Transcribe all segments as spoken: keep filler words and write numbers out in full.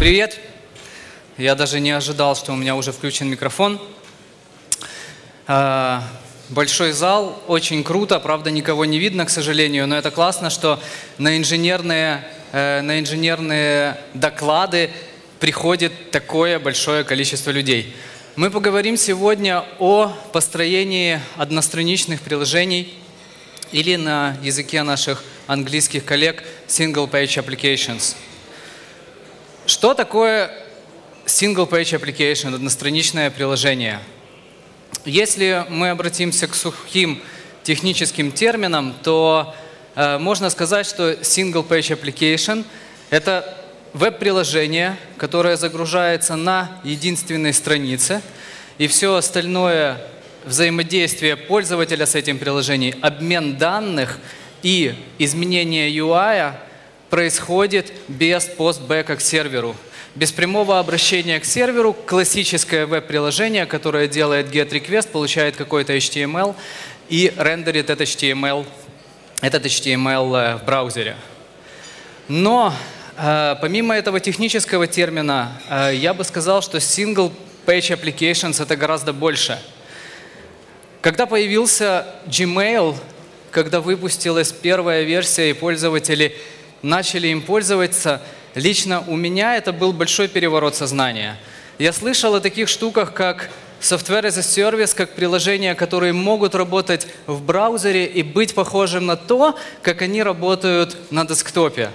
Привет! Я даже не ожидал, что у меня уже включен микрофон. Большой зал, очень круто, правда никого не видно, к сожалению, но это классно, что на инженерные, на инженерные доклады приходит такое большое количество людей. Мы поговорим сегодня о построении одностраничных приложений или на языке наших английских коллег Single Page Applications. Что такое Single Page Application, одностраничное приложение? Если мы обратимся к сухим техническим терминам, то э, можно сказать, что Single Page Application – это веб-приложение, которое загружается на единственной странице, и все остальное взаимодействие пользователя с этим приложением, обмен данных и изменение ю ай происходит без постбэка к серверу. Без прямого обращения к серверу классическое веб-приложение, которое делает get-request, получает какой-то эйч ти эм эл и рендерит этот эйч ти эм эл, этот эйч ти эм эл в браузере. Но э, помимо этого технического термина, э, я бы сказал, что Single Page Applications — это гораздо больше. Когда появился Gmail, когда выпустилась первая версия и пользователи начали им пользоваться, лично у меня это был большой переворот сознания. Я слышал о таких штуках, как Software as a Service, как приложения, которые могут работать в браузере и быть похожим на то, как они работают на десктопе.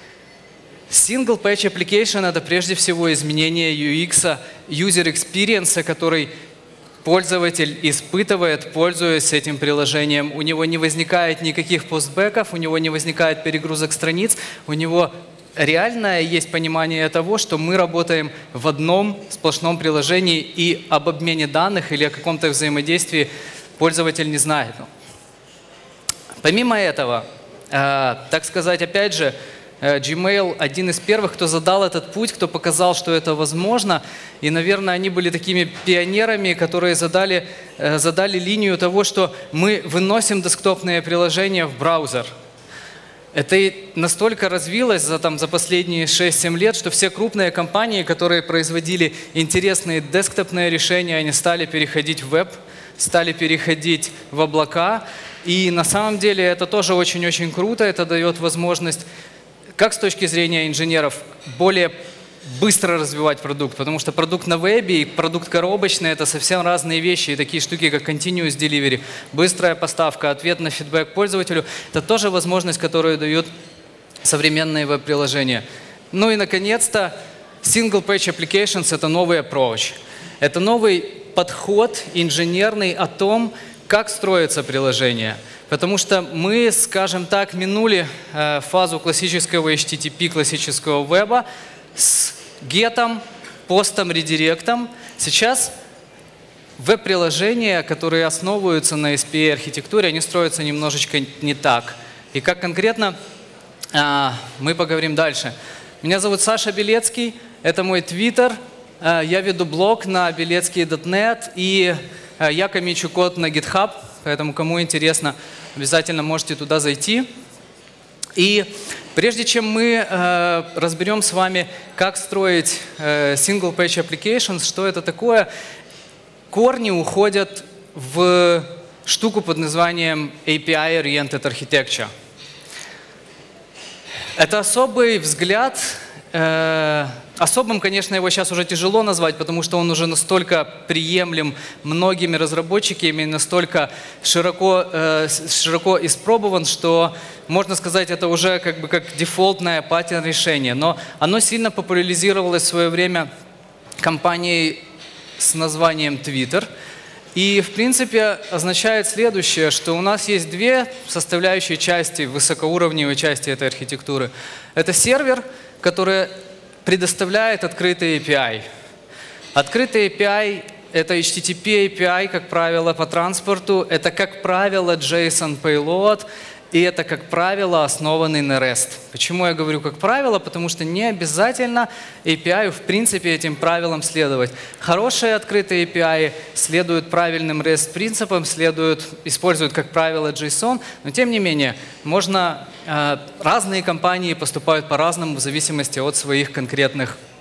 Single Page Application — это прежде всего изменение ю экс, User Experience, который пользователь испытывает, пользуясь этим приложением. У него не возникает никаких постбэков, у него не возникает перегрузок страниц, у него реальное есть понимание того, что мы работаем в одном сплошном приложении и об обмене данных или о каком-то взаимодействии пользователь не знает. Помимо этого, э, так сказать, опять же, Gmail один из первых, кто задал этот путь, кто показал, что это возможно. И, наверное, они были такими пионерами, которые задали, задали линию того, что мы выносим десктопные приложения в браузер. Это и настолько развилось за, там, за последние шесть-семь лет, что все крупные компании, которые производили интересные десктопные решения, они стали переходить в веб, стали переходить в облака. И на самом деле это тоже очень-очень круто, это дает возможность как с точки зрения инженеров более быстро развивать продукт, потому что продукт на вебе и продукт коробочный — это совсем разные вещи. И такие штуки, как Continuous Delivery, быстрая поставка, ответ на фидбэк пользователю — это тоже возможность, которую дают современные веб-приложения. Ну и, наконец-то, Single Page Applications — это новый approach. Это новый подход инженерный о том, как строится приложение. Потому что мы, скажем так, минули э, фазу классического эйч ти ти пи, классического веба с гетом, постом, редиректом. Сейчас веб-приложения, которые основываются на эс пи эй-архитектуре, они строятся немножечко не так. И как конкретно, э, мы поговорим дальше. Меня зовут Саша Белецкий, это мой твиттер. Э, я веду блог на белецкий точка нет, и э, я коммичу код на GitHub. Поэтому, кому интересно, обязательно можете туда зайти. И прежде чем мы э, разберем с вами, как строить э, Single Page Applications, что это такое, корни уходят в штуку под названием эй пи ай-Oriented Architecture. Это особый взгляд. Э, особым, конечно, его сейчас уже тяжело назвать, потому что он уже настолько приемлем многими разработчиками, настолько широко, э, широко испробован, что можно сказать, это уже как бы как дефолтное паттерн решение. Но оно сильно популяризировалось в свое время компанией с названием Twitter. И, в принципе, означает следующее, что у нас есть две составляющие части, высокоуровневой части этой архитектуры. Это сервер, который предоставляет открытый эй пи ай. Открытый эй пи ай — это эйч ти ти пи эй пи ай, как правило, по транспорту. Это, как правило, JSON Payload. И это, как правило, основанный на REST. Почему я говорю «как правило»? Потому что не обязательно эй пи ай в принципе этим правилам следовать. Хорошие открытые эй пи ай следуют правильным REST-принципам, следуют, используют, как правило, JSON. Но тем не менее, можно, э, разные компании поступают по-разному в зависимости от своих конкретных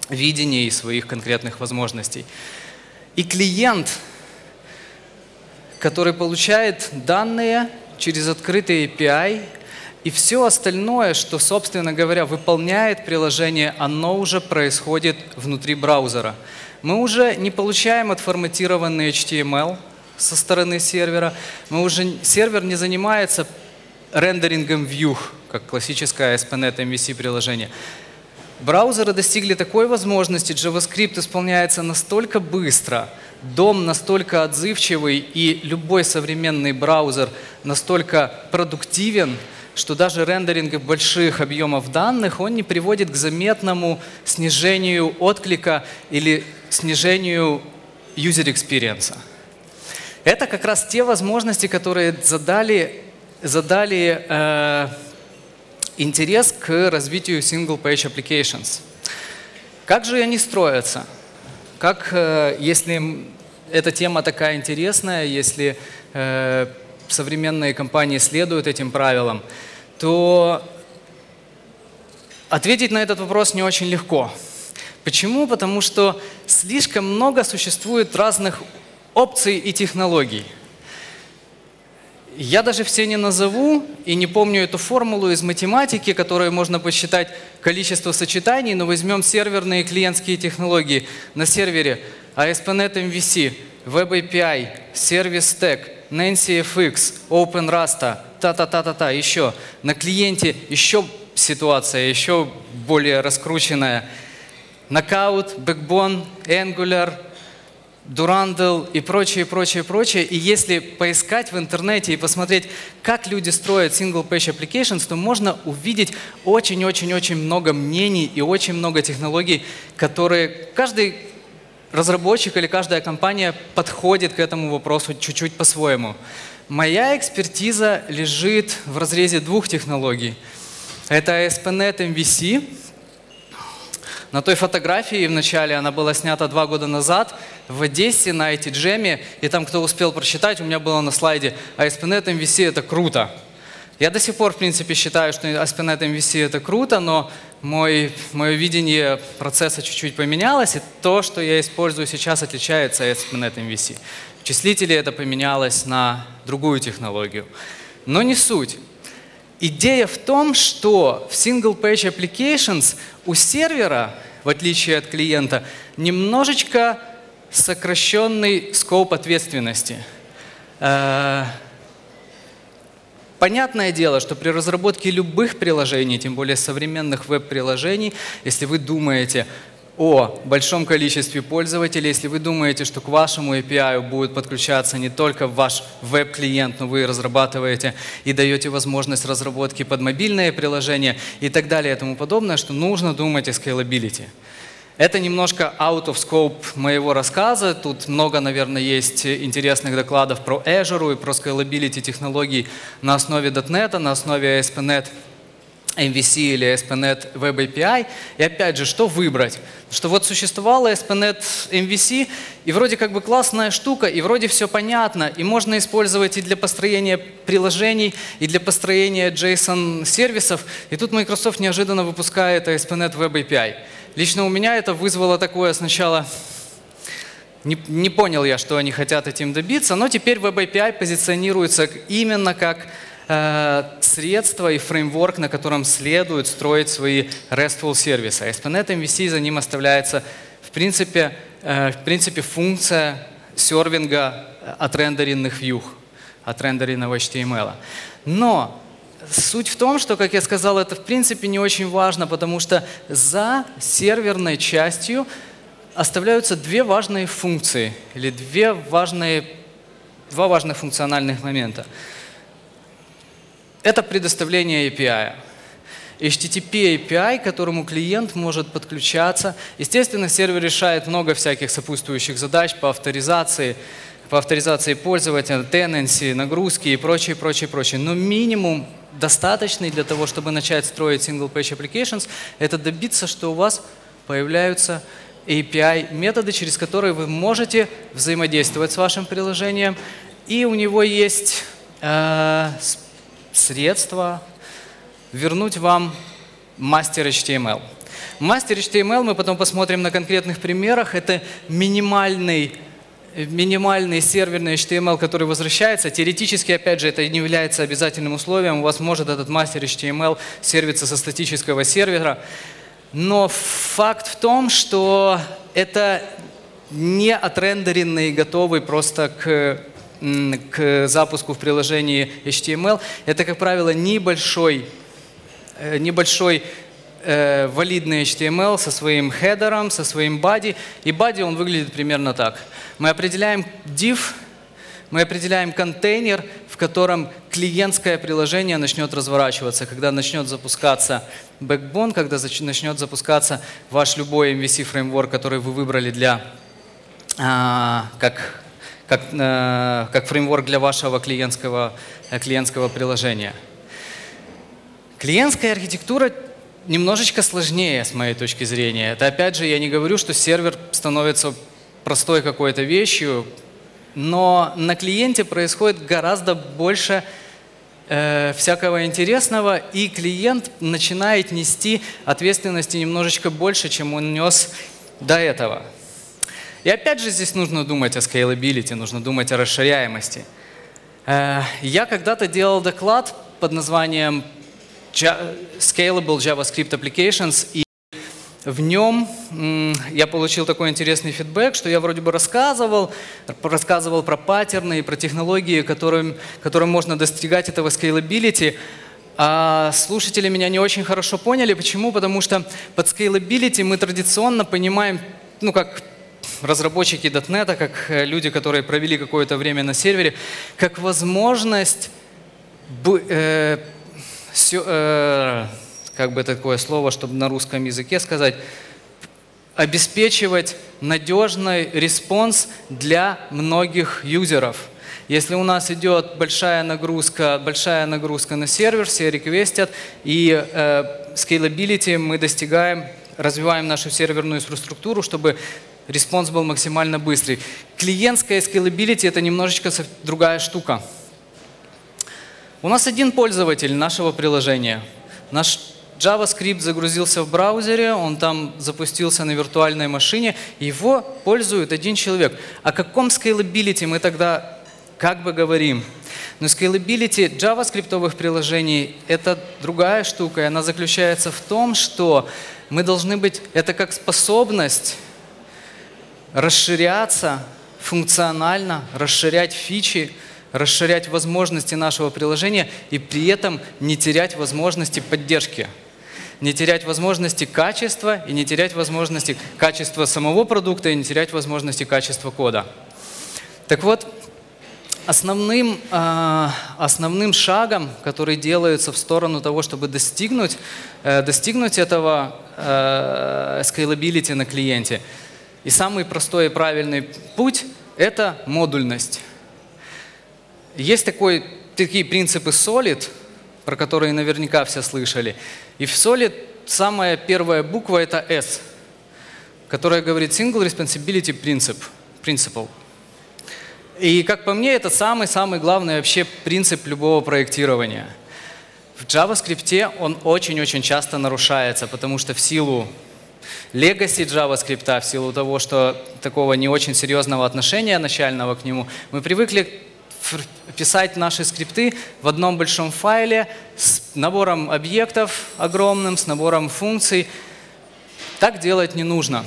видения и своих конкретных возможностей. И клиент, который получает данные через открытый эй пи ай, и все остальное, что, собственно говоря, выполняет приложение, оно уже происходит внутри браузера. Мы уже не получаем отформатированный эйч ти эм эл со стороны сервера, мы уже, сервер не занимается рендерингом view, как классическое эй эс пи нет эм ви си приложение. Браузеры достигли такой возможности, JavaScript исполняется настолько быстро, дом настолько отзывчивый и любой современный браузер настолько продуктивен, что даже рендеринг больших объемов данных, он не приводит к заметному снижению отклика или снижению user experience. Это как раз те возможности, которые задали, задали э, интерес к развитию single-page applications. Как же они строятся? Как, э, если эта тема такая интересная, если э, современные компании следуют этим правилам, то ответить на этот вопрос не очень легко. Почему? Потому что слишком много существует разных опций и технологий. Я даже все не назову и не помню эту формулу из математики, которую можно посчитать количество сочетаний, но возьмем серверные и клиентские технологии. На сервере эй эс пи нет эм ви си, Web эй пи ай, Service Stack, Nancy эф икс, Open Rasta, та-та-та-та-та, еще. На клиенте еще ситуация, еще более раскрученная. Knockout, Backbone, Angular, Durandal и прочее, прочее, прочее. И если поискать в интернете и посмотреть, как люди строят single-page applications, то можно увидеть очень-очень-очень много мнений и очень много технологий, которые каждый разработчик или каждая компания подходит к этому вопросу чуть-чуть по-своему. Моя экспертиза лежит в разрезе двух технологий. Это эй эс пи нет эм ви си. На той фотографии в начале, она была снята два года назад в Одессе на ай ти джем, и там, кто успел прочитать, у меня было на слайде эй эс пи нет эм ви си — это круто. Я до сих пор, в принципе, считаю, что эй эс пи нет эм ви си — это круто, но мой, мое видение процесса чуть-чуть поменялось, и то, что я использую сейчас, отличается от эй эс пи нет эм ви си. В числителе это поменялось на другую технологию. Но не суть. Идея в том, что в single-page applications у сервера, в отличие от клиента, немножечко сокращенный скоп ответственности. Понятное дело, что при разработке любых приложений, тем более современных веб-приложений, если вы думаете о большом количестве пользователей, если вы думаете, что к вашему эй пи ай будет подключаться не только ваш веб-клиент, но вы разрабатываете и даете возможность разработки под мобильные приложения и так далее и тому подобное, что нужно думать о scalability. Это немножко out of scope моего рассказа. Тут много, наверное, есть интересных докладов про Azure и про scalability технологий на основе .дот нет, на основе эй эс пи нет эм ви си или эй эс пи нет Web эй пи ай. И опять же, что выбрать? Что вот существовала эй эс пи нет эм ви си, и вроде как бы классная штука, и вроде все понятно, и можно использовать и для построения приложений, и для построения JSON-сервисов. И тут Microsoft неожиданно выпускает эй эс пи нет Web эй пи ай. Лично у меня это вызвало такое сначала... Не, не понял я, что они хотят этим добиться, но теперь Web эй пи ай позиционируется именно как средство и фреймворк, на котором следует строить свои RESTful сервисы. эй эс пи нет эм ви си за ним оставляется, в принципе, в принципе функция сервинга отрендеренных view, отрендеренного эйч ти эм эл. Но суть в том, что, как я сказал, это в принципе не очень важно, потому что за серверной частью оставляются две важные функции или две важные, два важных функциональных момента. Это предоставление эй пи ай. эйч ти ти пи эй пи ай, к которому клиент может подключаться. Естественно, сервер решает много всяких сопутствующих задач по авторизации, по авторизации пользователя, tenancy, нагрузки и прочее, прочее, прочее. Но минимум достаточный для того, чтобы начать строить single-page applications, это добиться, что у вас появляются эй пи ай-методы, через которые вы можете взаимодействовать с вашим приложением, и у него есть э, средства вернуть вам мастер эйч ти эм эл. Master эйч ти эм эл, мы потом посмотрим на конкретных примерах, это минимальный, минимальный серверный эйч ти эм эл, который возвращается. Теоретически, опять же, это не является обязательным условием. У вас может этот Master эйч ти эм эл сервиться со статического сервера. Но факт в том, что это не отрендеренный, готовый просто к, к запуску в приложении эйч ти эм эл. Это, как правило, небольшой, небольшой э, валидный эйч ти эм эл со своим хедером, со своим body. И body он выглядит примерно так. Мы определяем div, мы определяем контейнер, в котором клиентское приложение начнет разворачиваться, когда начнет запускаться Backbone, когда начнет запускаться ваш любой эм ви си-фреймворк, который вы выбрали для, а, как, как, а, как фреймворк для вашего клиентского, клиентского приложения. Клиентская архитектура немножечко сложнее, с моей точки зрения. Это, опять же, я не говорю, что сервер становится простой какой-то вещью, но на клиенте происходит гораздо больше э, всякого интересного, и клиент начинает нести ответственности немножечко больше, чем он нес до этого. И опять же здесь нужно думать о scalability, нужно думать о расширяемости. Э, я когда-то делал доклад под названием Scalable JavaScript Applications, и в нем я получил такой интересный фидбэк, что я вроде бы рассказывал, рассказывал про паттерны и про технологии, которым, которым можно достигать этого scalability, а слушатели меня не очень хорошо поняли. Почему? Потому что под scalability мы традиционно понимаем, ну как разработчики .дот нет, как люди, которые провели какое-то время на сервере, как возможность э, все, э, как бы такое слово, чтобы на русском языке сказать, обеспечивать надежный респонс для многих юзеров. Если у нас идет большая нагрузка, большая нагрузка на сервер, все реквестят, и э, scalability мы достигаем, развиваем нашу серверную инфраструктуру, чтобы респонс был максимально быстрый. Клиентская scalability – это немножечко другая штука. У нас один пользователь нашего приложения. Наш JavaScript загрузился в браузере, он там запустился на виртуальной машине, и его пользует один человек. О каком scalability мы тогда как бы говорим? Но scalability JavaScript приложений – это другая штука, и она заключается в том, что мы должны быть, это как способность расширяться функционально, расширять фичи, расширять возможности нашего приложения и при этом не терять возможности поддержки. Не терять возможности качества и не терять возможности качества самого продукта и не терять возможности качества кода. Так вот, основным, э, основным шагом, который делается в сторону того, чтобы достигнуть, э, достигнуть этого э, scalability на клиенте, и самый простой и правильный путь – это модульность. Есть такой, такие принципы солид, про которые наверняка все слышали. И в солид самая первая буква – это S, которая говорит Single Responsibility Principle. И, как по мне, это самый-самый главный вообще принцип любого проектирования. В JavaScript он очень-очень часто нарушается, потому что в силу legacy JavaScript, в силу того, что такого не очень серьезного отношения начального к нему, мы привыкли писать наши скрипты в одном большом файле с набором объектов огромным, с набором функций. Так делать не нужно.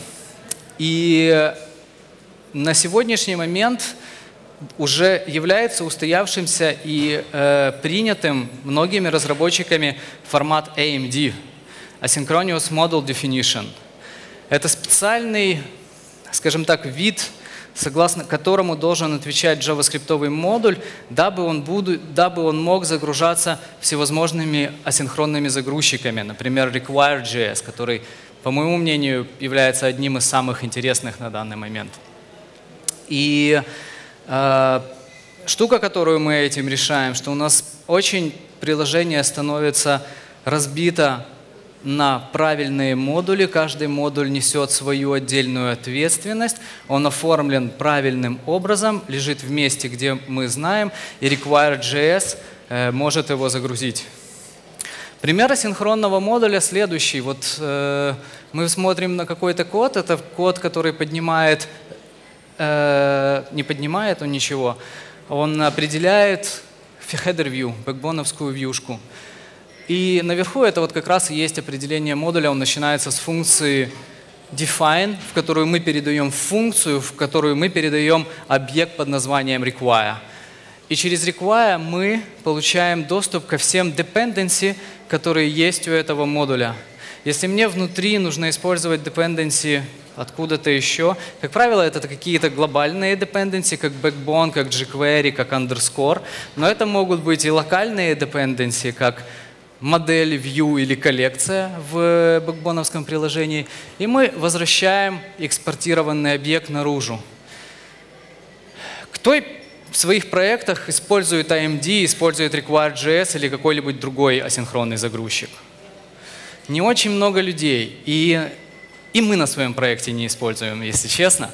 И на сегодняшний момент уже является устоявшимся и э, принятым многими разработчиками формат эй эм ди – Asynchronous Model Definition. Это специальный, скажем так, вид, согласно которому должен отвечать JavaScript модуль, дабы он, буду, дабы он мог загружаться всевозможными асинхронными загрузчиками, например, Require.js, который, по моему мнению, является одним из самых интересных на данный момент. И э, штука, которую мы этим решаем, что у нас очень приложение становится разбито на правильные модули. Каждый модуль несет свою отдельную ответственность. Он оформлен правильным образом, лежит в месте, где мы знаем, и Require.js э, может его загрузить. Пример асинхронного модуля следующий. Вот э, мы смотрим на какой-то код. Это код, который поднимает, э, не поднимает он ничего, он определяет header view, бэкбоновскую вьюшку. И наверху это вот как раз и есть определение модуля. Он начинается с функции define, в которую мы передаем функцию, в которую мы передаем объект под названием require. И через require мы получаем доступ ко всем dependency, которые есть у этого модуля. Если мне внутри нужно использовать dependency откуда-то еще, как правило, это какие-то глобальные dependency, как backbone, как jQuery, как underscore, но это могут быть и локальные dependency, как модель, view или коллекция в бэкбоновском приложении, и мы возвращаем экспортированный объект наружу. Кто в своих проектах использует эй эм ди, использует require.js или какой-нибудь другой асинхронный загрузчик? Не очень много людей, и, и мы на своем проекте не используем, если честно.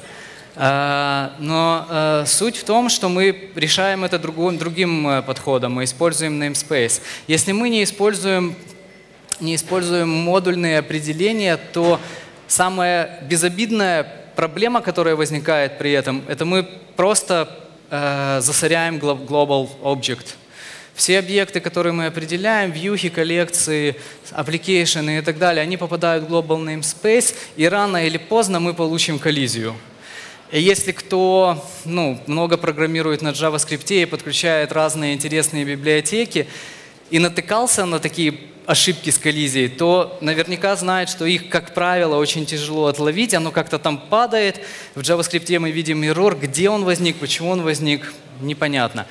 Но суть в том, что мы решаем это другим, другим подходом, мы используем namespace. Если мы не используем, не используем модульные определения, то самая безобидная проблема, которая возникает при этом, это мы просто э, засоряем global object. Все объекты, которые мы определяем, вьюхи, коллекции, application и так далее, они попадают в global namespace, и рано или поздно мы получим коллизию. И если кто ну, много программирует на JavaScript и подключает разные интересные библиотеки и натыкался на такие ошибки с коллизией, то наверняка знает, что их, как правило, очень тяжело отловить. Оно как-то там падает. В JavaScript мы видим error. Где он возник, почему он возник, непонятно.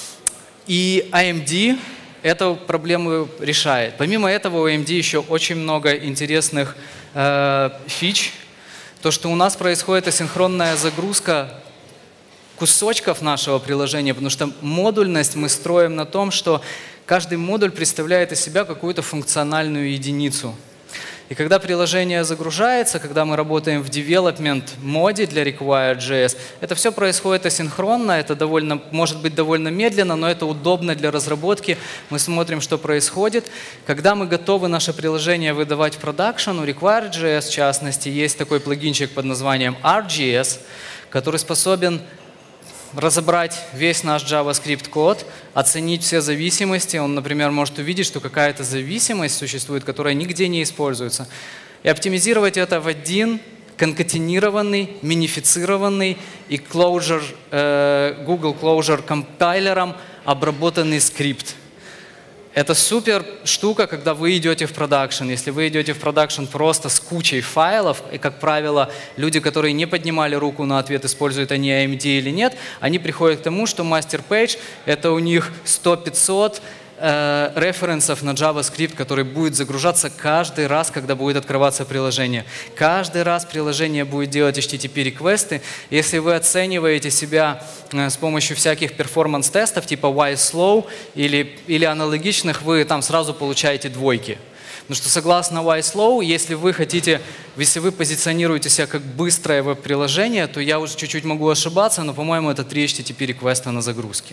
И эй эм ди эту проблему решает. Помимо этого, у эй эм ди еще очень много интересных э, фич. То, что у нас происходит асинхронная загрузка кусочков нашего приложения, потому что модульность мы строим на том, что каждый модуль представляет из себя какую-то функциональную единицу. И когда приложение загружается, когда мы работаем в development моде для require.js, это все происходит асинхронно, это довольно, может быть довольно медленно, но это удобно для разработки. Мы смотрим, что происходит. Когда мы готовы наше приложение выдавать в продакшн, у require.js в частности есть такой плагинчик под названием ар джи эс, который способен разобрать весь наш JavaScript код, оценить все зависимости. Он, например, может увидеть, что какая-то зависимость существует, которая нигде не используется. И оптимизировать это в один конкатенированный, минифицированный и closure, э, Google Closure компайлером обработанный скрипт. Это супер штука, когда вы идете в продакшн. Если вы идете в продакшн просто с кучей файлов, и, как правило, люди, которые не поднимали руку на ответ, используют они эй эм ди или нет, они приходят к тому, что мастер-пейдж — это у них сто-пятьсот э, референсов на JavaScript, который будет загружаться каждый раз, когда будет открываться приложение. Каждый раз приложение будет делать эйч ти ти пи-реквесты. Если вы оцениваете себя э, с помощью всяких перформанс-тестов, типа why slow или, или аналогичных, вы там сразу получаете двойки. Потому что согласно why slow, если вы хотите, если вы позиционируете себя как быстрое веб-приложение, то я уже чуть-чуть могу ошибаться, но, по-моему, это три эйч ти ти пи-реквеста на загрузке.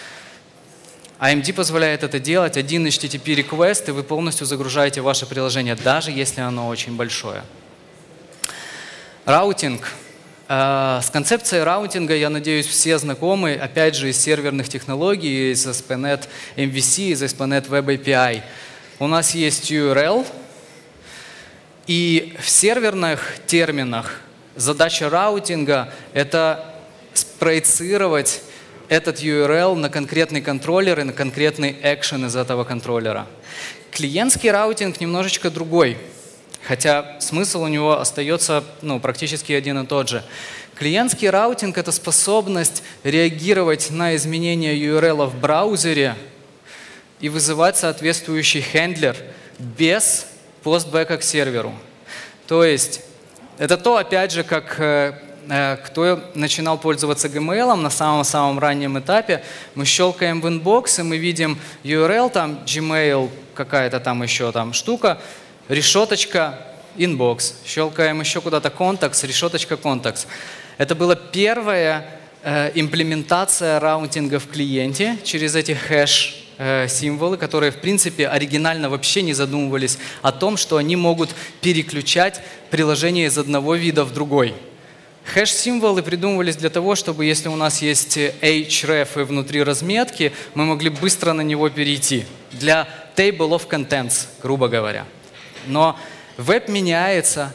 эй эм ди позволяет это делать, один эйч ти ти пи-реквест, и вы полностью загружаете ваше приложение, даже если оно очень большое. Раутинг. С концепцией раутинга, я надеюсь, все знакомы, опять же, из серверных технологий, из эс пи нет эм ви си, из эс пи нет Web эй пи ай. У нас есть ю ар эл, и в серверных терминах задача раутинга — это спроецировать этот ю ар эл на конкретный контроллер и на конкретный экшен из этого контроллера. Клиентский раутинг немножечко другой, хотя смысл у него остается ну, практически один и тот же. Клиентский раутинг — это способность реагировать на изменения ю ар эл в браузере и вызывать соответствующий хендлер без постбэка к серверу. То есть это то, опять же, как кто начинал пользоваться Gmail на самом-самом раннем этапе, мы щелкаем в инбокс, и мы видим ю ар эл, там Gmail, какая-то там еще там штука, решеточка, инбокс. Щелкаем еще куда-то contacts, решеточка, contacts. Это была первая э, имплементация раутинга в клиенте через эти хэш хэш-символы, которые, в принципе, оригинально вообще не задумывались о том, что они могут переключать приложение из одного вида в другой. Хэш-символы придумывались для того, чтобы, если у нас есть href внутри разметки, мы могли быстро на него перейти. Для table of contents, грубо говоря. Но веб меняется,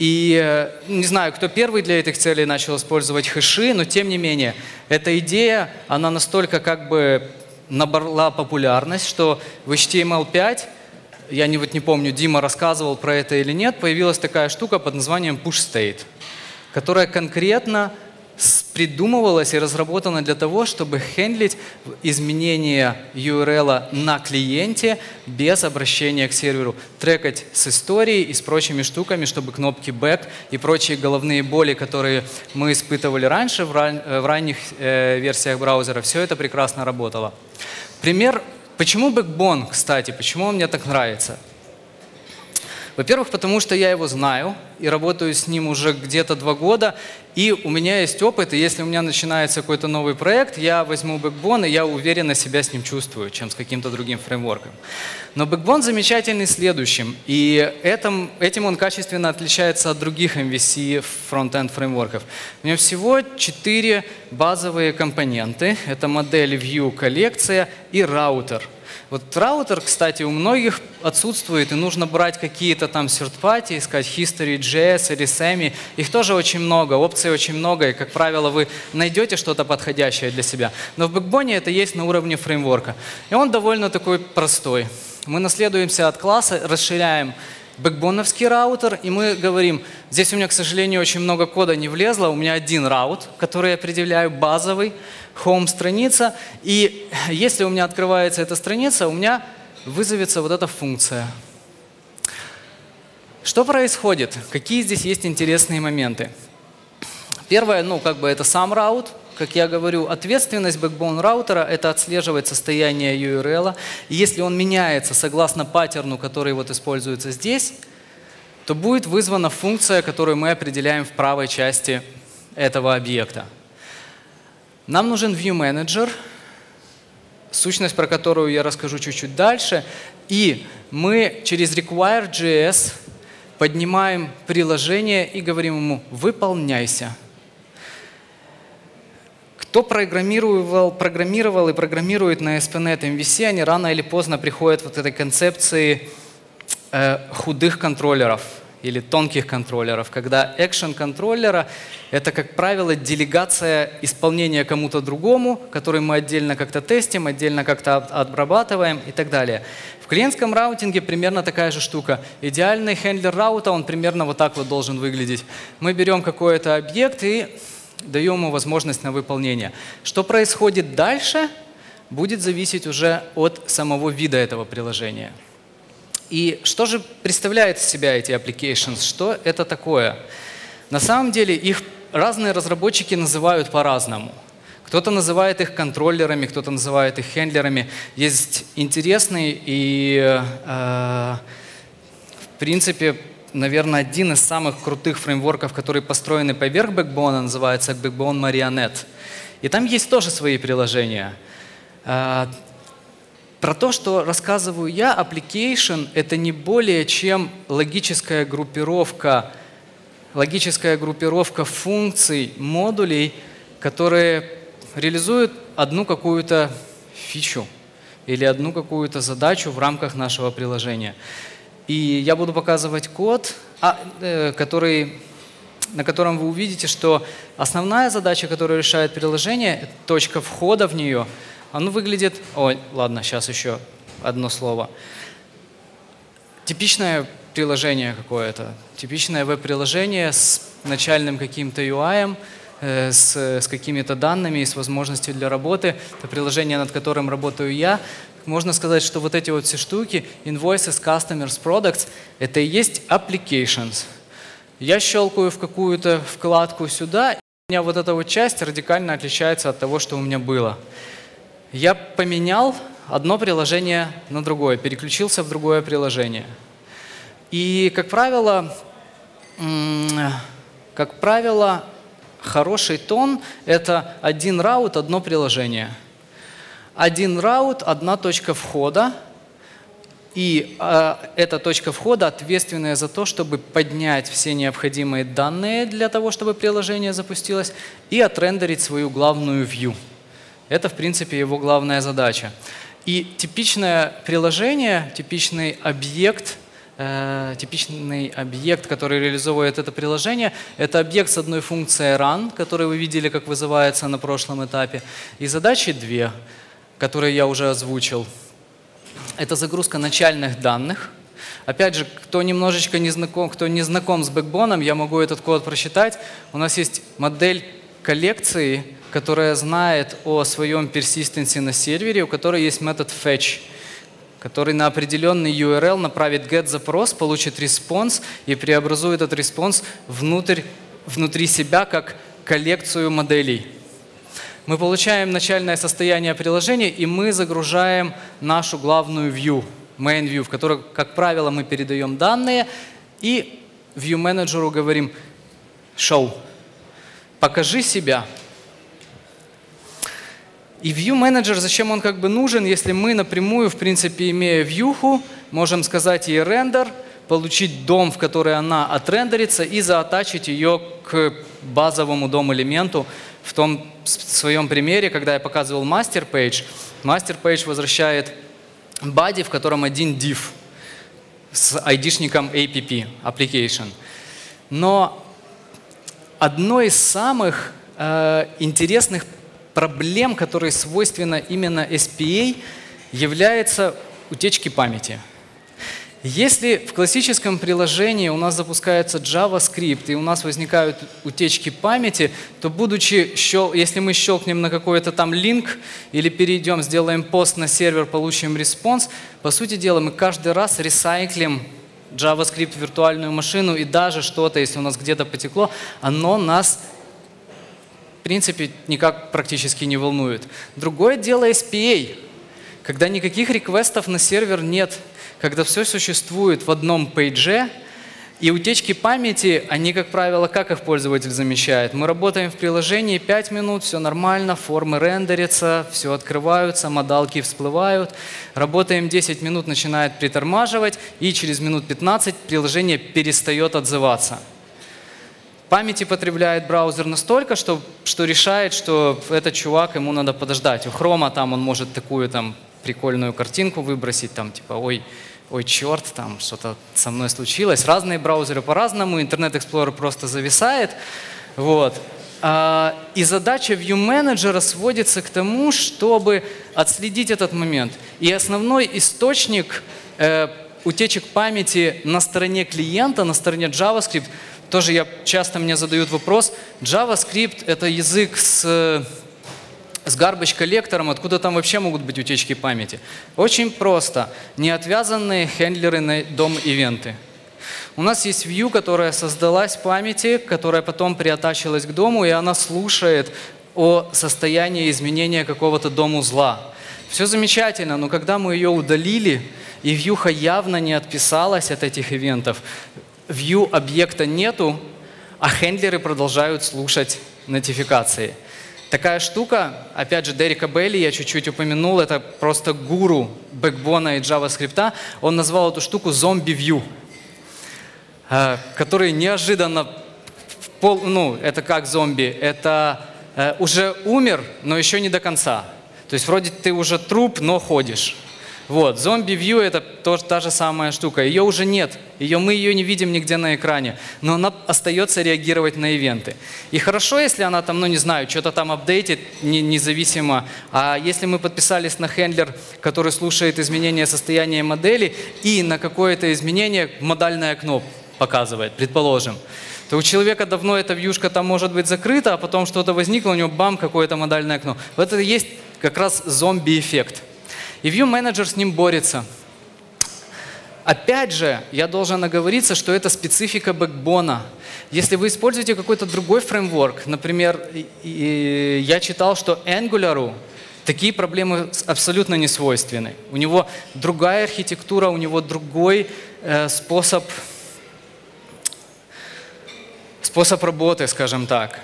и не знаю, кто первый для этих целей начал использовать хэши, но тем не менее, эта идея, она настолько как бы набрала популярность, что в эйч ти эм эл пять, я не, вот не помню, Дима рассказывал про это или нет, появилась такая штука под названием push state, которая конкретно придумывалась и разработана для того, чтобы хендлить изменения ю ар эл на клиенте без обращения к серверу, трекать с историей и с прочими штуками, чтобы кнопки back и прочие головные боли, которые мы испытывали раньше в, ран, в ранних э, версиях браузера, все это прекрасно работало. Пример, почему Backbone, кстати, почему он мне так нравится? Во-первых, потому что я его знаю и работаю с ним уже где-то два года, и у меня есть опыт, и если у меня начинается какой-то новый проект, я возьму Backbone, и я уверенно себя с ним чувствую, чем с каким-то другим фреймворком. Но Backbone замечательный следующим, и этим, этим он качественно отличается от других эм ви си фронт-энд фреймворков. У него всего четыре базовые компоненты. Это модель, view, коллекция и раутер. Вот раутер, кстати, у многих отсутствует, и нужно брать какие-то там third-party, искать history, джей эс или сами. Их тоже очень много, опций очень много, и, как правило, вы найдете что-то подходящее для себя. Но в Backbone это есть на уровне фреймворка. И он довольно такой простой. Мы наследуемся от класса, расширяем бэкбоновский раутер, и мы говорим, здесь у меня, к сожалению, очень много кода не влезло, у меня один раут, который я определяю, базовый, home страница, и если у меня открывается эта страница, у меня вызовется вот эта функция. Что происходит? Какие здесь есть интересные моменты? Первое, ну, как бы это сам раут. Как я говорю, ответственность Backbone раутера – это отслеживать состояние ю ар эл. И если он меняется согласно паттерну, который вот используется здесь, то будет вызвана функция, которую мы определяем в правой части этого объекта. Нам нужен ViewManager, сущность, про которую я расскажу чуть-чуть дальше. И мы через require.js поднимаем приложение и говорим ему «выполняйся». Кто программировал, программировал и программирует на эс пи нет эм ви си, они рано или поздно приходят вот к этой концепции э, худых контроллеров или тонких контроллеров, когда экшен контроллера — это, как правило, делегация исполнения кому-то другому, который мы отдельно как-то тестим, отдельно как-то обрабатываем и так далее. В клиентском раутинге примерно такая же штука. Идеальный хендлер раута, он примерно вот так вот должен выглядеть. Мы берем какой-то объект и даем ему возможность на выполнение. Что происходит дальше, будет зависеть уже от самого вида этого приложения. И что же представляют из себя эти applications? Что это такое? На самом деле их разные разработчики называют по-разному. Кто-то называет их контроллерами, кто-то называет их хендлерами. Есть интересный и, э, в принципе, наверное, один из самых крутых фреймворков, которые построены поверх Backbone, называется Backbone Marionette. И там есть тоже свои приложения. Про то, что рассказываю я, application — это не более чем логическая группировка, логическая группировка функций, модулей, которые реализуют одну какую-то фичу или одну какую-то задачу в рамках нашего приложения. И я буду показывать код, а, э, который, на котором вы увидите, что основная задача, которую решает приложение, точка входа в нее, оно выглядит… Ой, ладно, сейчас еще одно слово. Типичное приложение какое-то, типичное веб-приложение с начальным каким-то ю ай, э, с, с какими-то данными и с возможностью для работы. Это приложение, над которым работаю я. Можно сказать, что вот эти вот все штуки, invoices, customers, products, это и есть applications. Я щелкаю в какую-то вкладку сюда, и у меня вот эта вот часть радикально отличается от того, что у меня было. Я поменял одно приложение на другое, переключился в другое приложение. И, как правило, как правило, хороший тон — это один раут, одно приложение. один раут, одна точка входа. И э, эта точка входа ответственная за то, чтобы поднять все необходимые данные для того, чтобы приложение запустилось, и отрендерить свою главную view. Это, в принципе, его главная задача. И типичное приложение, типичный объект, э, типичный объект, который реализовывает это приложение, это объект с одной функцией run, который вы видели, как вызывается на прошлом этапе, и задачи две, которые я уже озвучил. Это загрузка начальных данных. Опять же, кто немножечко не знаком, кто не знаком с бэкбоном, я могу этот код прочитать. У нас есть модель коллекции, которая знает о своем персистенсе на сервере, у которой есть метод fetch, который на определенный ю ар эл направит get-запрос, получит респонс и преобразует этот респонс внутрь, внутри себя как коллекцию моделей. Мы получаем начальное состояние приложения, и мы загружаем нашу главную view, main view, в которой, как правило, мы передаем данные, и view менеджеру говорим show, покажи себя. И view менеджер, зачем он как бы нужен, если мы напрямую, в принципе, имея вьюху, можем сказать ей render, получить дом, в который она отрендерится, и заатачить ее к базовому дом-элементу. В том в своем примере, когда я показывал master page, master page возвращает body, в котором один div с айдишником app, application. Но одной из самых э, интересных проблем, которые свойственны именно эс пи эй, является утечки памяти. Если в классическом приложении у нас запускается JavaScript и у нас возникают утечки памяти, то будучи, если мы щелкнем на какой-то там линк или перейдем, сделаем пост на сервер, получим респонс, по сути дела мы каждый раз ресайклим JavaScript в виртуальную машину, и даже что-то, если у нас где-то потекло, оно нас в принципе никак практически не волнует. Другое дело эс пи эй, когда никаких реквестов на сервер нет, когда все существует в одном пейдже, и утечки памяти, они, как правило, как их пользователь замечает? Мы работаем в приложении пять минут, все нормально, формы рендерятся, все открываются, модалки всплывают. Работаем десять минут, начинает притормаживать, и через минут пятнадцать приложение перестает отзываться. Памяти потребляет браузер настолько, что, что решает, что этот чувак, ему надо подождать. У Хрома там он может такую там прикольную картинку выбросить, там типа ой, ой, черт, там что-то со мной случилось. Разные браузеры по-разному, Internet Explorer просто зависает. Вот. И задача View менеджера сводится к тому, чтобы отследить этот момент. И основной источник э, утечек памяти на стороне клиента, на стороне JavaScript, тоже я часто мне задают вопрос, JavaScript — это язык с, с garbage коллектором, откуда там вообще могут быть утечки памяти? Очень просто. Неотвязанные хендлеры на дом-ивенты. У нас есть view, которая создалась в памяти, которая потом приатачилась к дому, и она слушает о состоянии изменения какого-то дом-узла. Все замечательно, но когда мы ее удалили, и вьюха явно не отписалась от этих ивентов, view объекта нету, а хендлеры продолжают слушать нотификации. Такая штука, опять же, Дерека Белли, я чуть-чуть упомянул, это просто гуру бэкбона и JavaScript. Он назвал эту штуку зомби-view, который неожиданно, пол, ну, это как зомби, это э, уже умер, но еще не до конца. То есть вроде ты уже труп, но ходишь. Вот, зомби-view — это тоже та же самая штука. Ее уже нет, ее, мы ее не видим нигде на экране, но она остается реагировать на ивенты. И хорошо, если она там, ну не знаю, что-то там апдейтит не, независимо. А если мы подписались на хендлер, который слушает изменения состояния модели и на какое-то изменение модальное окно показывает, предположим, то у человека давно эта вьюшка там может быть закрыта, а потом что-то возникло, у него бам, какое-то модальное окно. Вот это и есть как раз зомби-эффект. И View менеджер с ним борется. Опять же, я должен оговориться, что это специфика бэкбона. Если вы используете какой-то другой фреймворк, например, я читал, что Angular такие проблемы абсолютно не свойственны. У него другая архитектура, у него другой э, способ, способ работы, скажем так.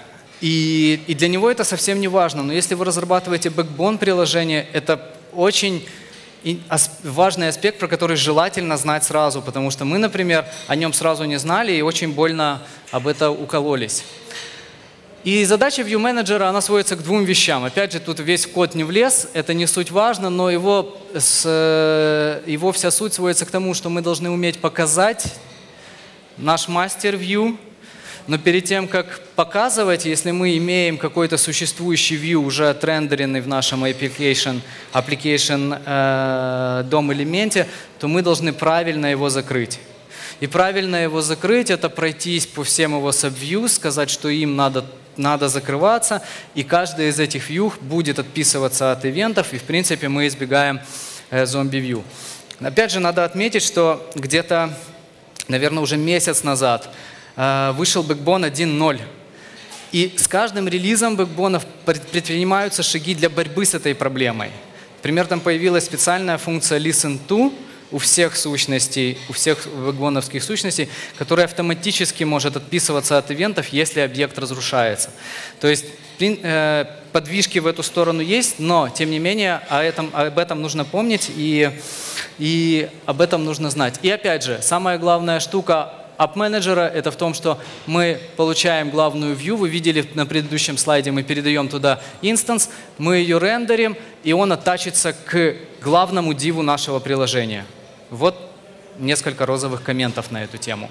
И, и для него это совсем не важно. Но если вы разрабатываете бэкбон приложения, это очень важный аспект, про который желательно знать сразу, потому что мы, например, о нем сразу не знали и очень больно об этом укололись. И задача View Manager, она сводится к двум вещам. Опять же, тут весь код не влез, это не суть важно, но его, с, его вся суть сводится к тому, что мы должны уметь показать наш мастер View. Но перед тем, как показывать, если мы имеем какой-то существующий view, уже отрендеренный в нашем application, application э, дом элементе, то мы должны правильно его закрыть. И правильно его закрыть – это пройтись по всем его subview, сказать, что им надо, надо закрываться, и каждый из этих view будет отписываться от ивентов, и в принципе мы избегаем э, зомби-view. Опять же, надо отметить, что где-то, наверное, уже месяц назад вышел Backbone один ноль. И с каждым релизом Backbone предпринимаются шаги для борьбы с этой проблемой. Например, там появилась специальная функция Listen to у всех сущностей, у всех бэкбоновских сущностей, которая автоматически может отписываться от ивентов, если объект разрушается. То есть подвижки в эту сторону есть, но, тем не менее, о этом, об этом нужно помнить и, и об этом нужно знать. И опять же, самая главная штука App-менеджера — это в том, что мы получаем главную view. Вы видели на предыдущем слайде, мы передаем туда инстанс, мы ее рендерим, и он оттачится к главному диву нашего приложения. Вот несколько розовых комментов на эту тему.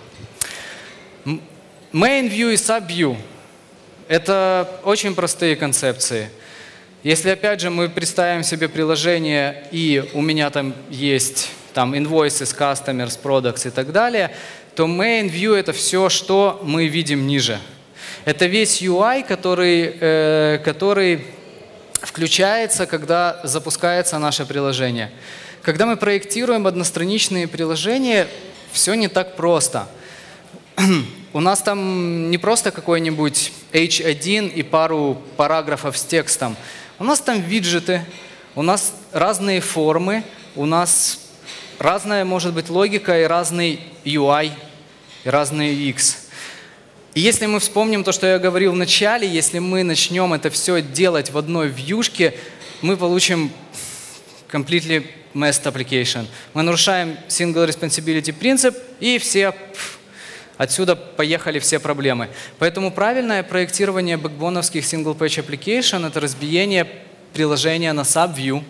Main view и sub-view — это очень простые концепции. Если, опять же, мы представим себе приложение, и у меня там есть там, invoices, customers, products и так далее, то main view — это все, что мы видим ниже. Это весь ю ай, который, э, который включается, когда запускается наше приложение. Когда мы проектируем одностраничные приложения, все не так просто. У нас там не просто какой-нибудь эйч один и пару параграфов с текстом. У нас там виджеты, у нас разные формы, у нас разная может быть логика и разный ю ай, и разный ю экс. И если мы вспомним то, что я говорил в начале, если мы начнем это все делать в одной вьюшке, мы получим completely messed application. Мы нарушаем single responsibility принцип, и все, отсюда поехали все проблемы. Поэтому правильное проектирование бэкбоновских single page application — это разбиение приложения на sub-view.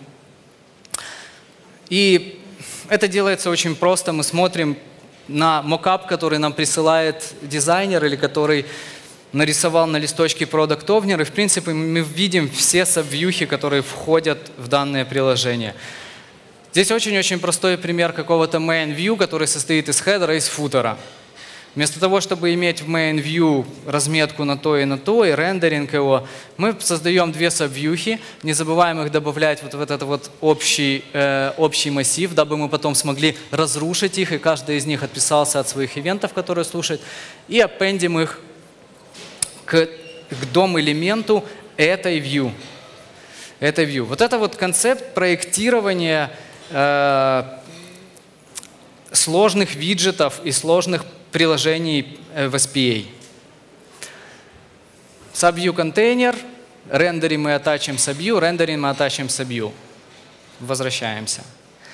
И это делается очень просто. Мы смотрим на мокап, который нам присылает дизайнер или который нарисовал на листочке Product Owner. И в принципе мы видим все сабвьюхи, которые входят в данное приложение. Здесь очень-очень простой пример какого-то main view, который состоит из хедера и из футера. Вместо того, чтобы иметь в main view разметку на то и на то, и рендеринг его, мы создаем две сабвьюхи, не забываем их добавлять вот в этот вот общий, э, общий массив, дабы мы потом смогли разрушить их, и каждый из них отписался от своих ивентов, которые слушает, и аппендим их к, к дом-элементу этой view. Этой view. Вот это вот концепт проектирования э, сложных виджетов и сложных приложений в эс пи эй. Subview контейнер, рендерим и attachим subview, рендерим и attachим subview. Возвращаемся.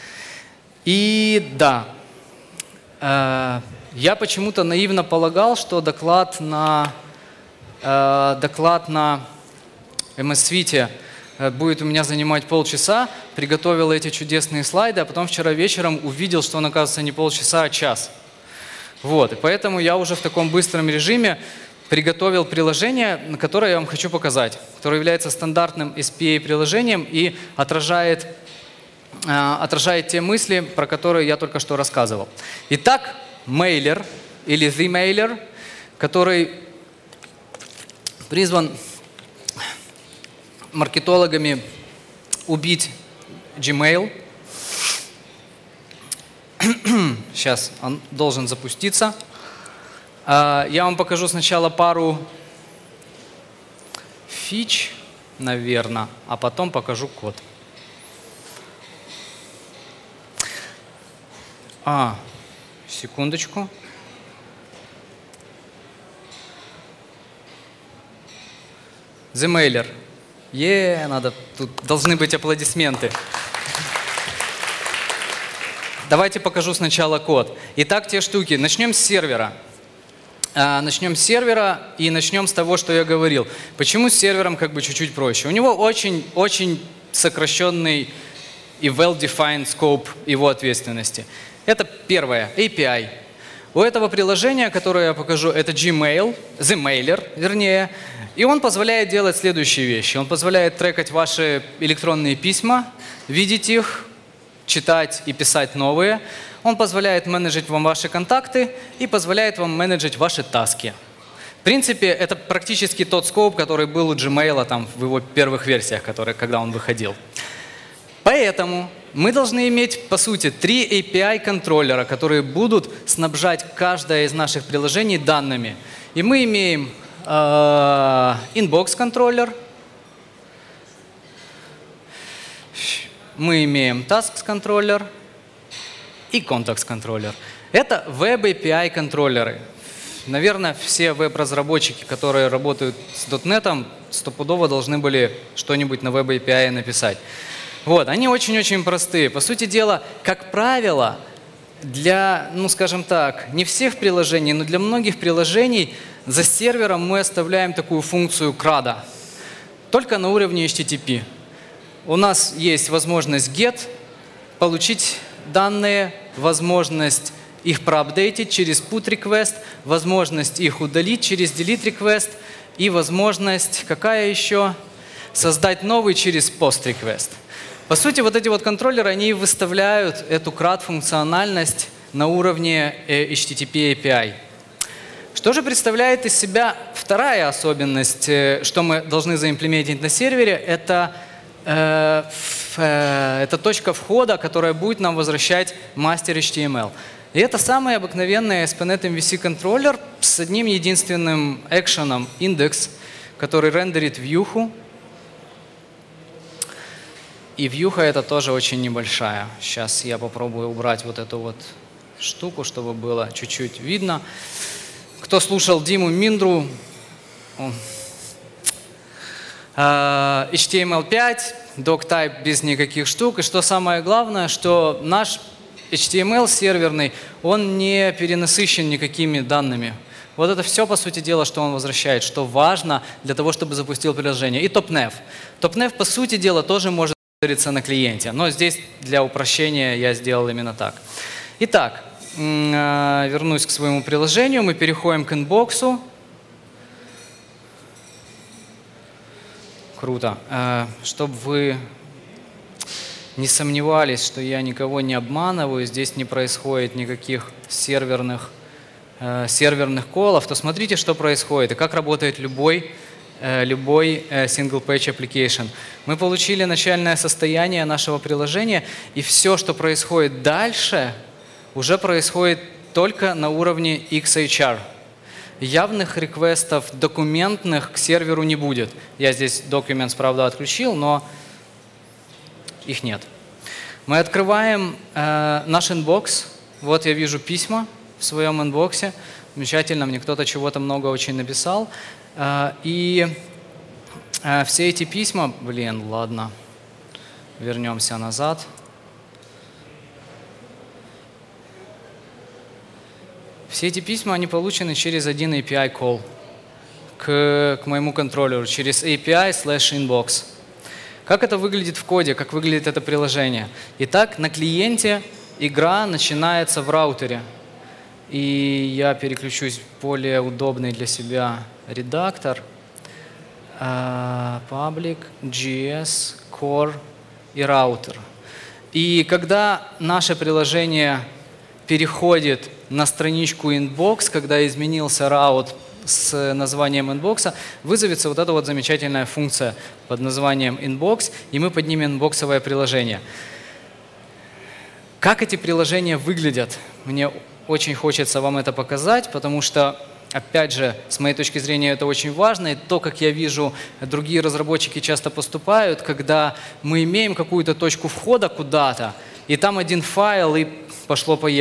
И да, э, я почему-то наивно полагал, что доклад на, э, доклад на эм эс Suite будет у меня занимать полчаса, приготовил эти чудесные слайды, а потом вчера вечером увидел, что он, оказывается, не полчаса, а час. Вот, и поэтому я уже в таком быстром режиме приготовил приложение, которое я вам хочу показать, которое является стандартным эс пи эй-приложением и отражает, э, отражает те мысли, про которые я только что рассказывал. Итак, Mailer или The Mailer, который призван маркетологами убить Gmail. Сейчас он должен запуститься. Я вам покажу сначала пару фич, наверное, а потом покажу код. А, секундочку. The Mailer. Е, надо, тут должны быть аплодисменты. Давайте покажу сначала код. Итак, те штуки. Начнем с сервера. А, начнем с сервера и начнем с того, что я говорил. Почему с сервером как бы чуть-чуть проще? У него очень-очень сокращенный и well-defined scope его ответственности. Это первое, эй пи ай. У этого приложения, которое я покажу, это Gmail, The Mailer, вернее, и он позволяет делать следующие вещи. Он позволяет трекать ваши электронные письма, видеть их, читать и писать новые. Он позволяет менеджить вам ваши контакты и позволяет вам менеджить ваши таски. В принципе, это практически тот скоп, который был у Gmail там, в его первых версиях, которые, когда он выходил. Поэтому мы должны иметь, по сути, три эй пи ай-контроллера, которые будут снабжать каждое из наших приложений данными. И мы имеем э, inbox-контроллер, мы имеем tasks-контроллер и contacts-контроллер. Это веб-эй пи ай-контроллеры. Наверное, все веб-разработчики, которые работают с дот нетом, стопудово должны были что-нибудь на веб-эй пи ай написать. Вот, они очень-очень простые. По сути дела, как правило, для, ну скажем так, не всех приложений, но для многих приложений за сервером мы оставляем такую функцию крада, только на уровне эйч ти ти пи. У нас есть возможность get, получить данные, возможность их проапдейтить через put request, возможность их удалить через delete request и возможность, какая еще, создать новый через post request. По сути, вот эти вот контроллеры, они выставляют эту крад-функциональность на уровне эйч ти ти пи эй пи ай. Что же представляет из себя вторая особенность, что мы должны заимплементить на сервере, это, э, э, это точка входа, которая будет нам возвращать мастер эйч ти эм эл. И это самый обыкновенный эс пи нет эм ви си контроллер с одним единственным экшеном индекс, который рендерит вьюху. И вьюха это тоже очень небольшая. Сейчас я попробую убрать вот эту вот штуку, чтобы было чуть-чуть видно. Кто слушал Диму Миндру, он, э, эйч ти эм эл пять, doctype без никаких штук. И что самое главное, что наш эйч ти эм эл серверный, он не перенасыщен никакими данными. Вот это все, по сути дела, что он возвращает, что важно для того, чтобы запустил приложение. И топнев. Топнев, по сути дела, тоже может на клиенте. Но здесь для упрощения я сделал именно так. Итак, вернусь к своему приложению. Мы переходим к инбоксу. Круто. Чтобы вы не сомневались, что я никого не обманываю, здесь не происходит никаких серверных, серверных колов, то смотрите, что происходит и как работает любой любой single-page application. Мы получили начальное состояние нашего приложения, и все, что происходит дальше, уже происходит только на уровне икс эйч ар. Явных реквестов документных к серверу не будет. Я здесь Documents, правда, отключил, но их нет. Мы открываем э, наш инбокс. Вот я вижу письма в своем инбоксе. Замечательно, мне кто-то чего-то много очень написал. И все эти письма, блин, ладно, вернемся назад. Все эти письма, они получены через один эй пи ай call к, к моему контроллеру, через эй пи ай slash inbox. Как это выглядит в коде, как выглядит это приложение? Итак, на клиенте игра начинается в раутере. И я переключусь в более удобный для себя редактор. Uh, public, джи эс, core и роутер. И когда наше приложение переходит на страничку inbox, когда изменился раут с названием inbox, вызовется вот эта вот замечательная функция под названием inbox, и мы поднимем инбоксовое приложение. Как эти приложения выглядят? Мне очень хочется вам это показать, потому что, опять же, с моей точки зрения, это очень важно. И то, как я вижу, другие разработчики часто поступают, когда мы имеем какую-то точку входа куда-то, и там один файл, и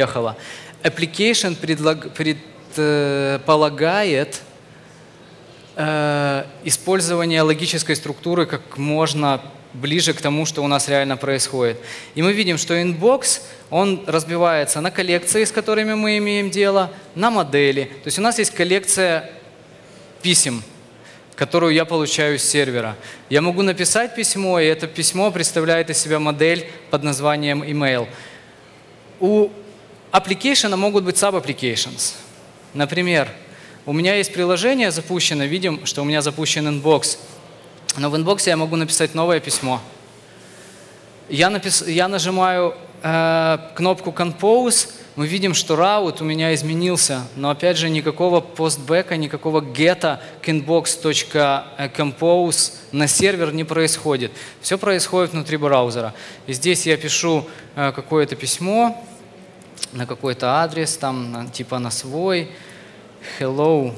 пошло-поехало. Application предлаг, предполагает э, использование логической структуры как можно ближе к тому, что у нас реально происходит. И мы видим, что инбокс, он разбивается на коллекции, с которыми мы имеем дело, на модели. То есть у нас есть коллекция писем, которую я получаю с сервера. Я могу написать письмо, и это письмо представляет из себя модель под названием email. У application могут быть sub-applications. Например, у меня есть приложение запущено, видим, что у меня запущен инбокс. Но в инбоксе я могу написать новое письмо. Я, напис... я нажимаю э, кнопку Compose, мы видим, что раут у меня изменился, но опять же никакого постбэка, никакого гета к inbox.compose на сервер не происходит. Все происходит внутри браузера. И здесь я пишу э, какое-то письмо на какой-то адрес, там на, типа на свой. Hello,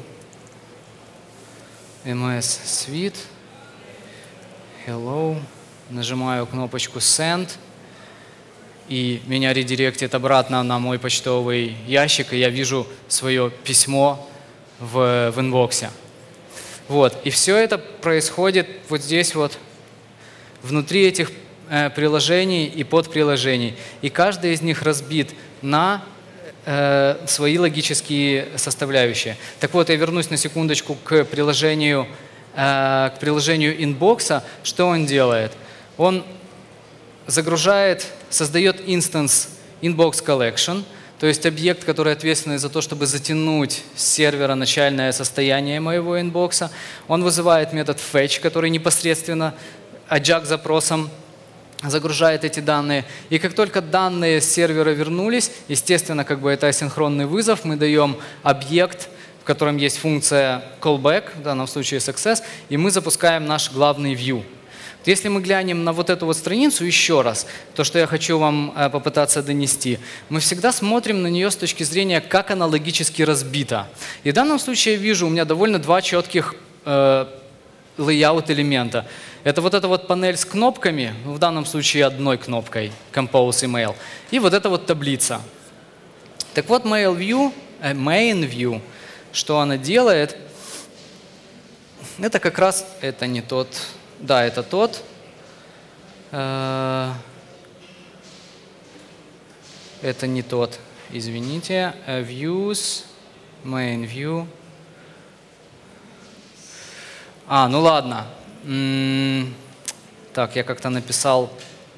эм эс Suite. Hello. Нажимаю кнопочку Send. И меня редиректит обратно на мой почтовый ящик, и я вижу свое письмо в, в инбоксе. Вот. И все это происходит вот здесь вот, внутри этих э, приложений и подприложений. И каждый из них разбит на э, свои логические составляющие. Так вот, я вернусь на секундочку к приложению, э, к приложению инбокса. Что он делает? Он загружает, создает инстанс inbox collection, то есть объект, который ответственный за то, чтобы затянуть с сервера начальное состояние моего инбокса. Он вызывает метод fetch, который непосредственно аджак-запросом загружает эти данные. И как только данные с сервера вернулись, естественно, как бы это асинхронный вызов, мы даем объект, в котором есть функция callback, в данном случае success, и мы запускаем наш главный view. Если мы глянем на вот эту вот страницу еще раз, то, что я хочу вам э, попытаться донести, мы всегда смотрим на нее с точки зрения, как она логически разбита. И в данном случае я вижу, у меня довольно два четких э, layout элемента. Это вот эта вот панель с кнопками, в данном случае одной кнопкой, Compose Email, и вот эта вот таблица. Так вот, Mail View, э, Main View, что она делает, это как раз, это не тот... Да, это тот. Это не тот, извините. Views, main view. А, ну ладно. Так, я как-то написал.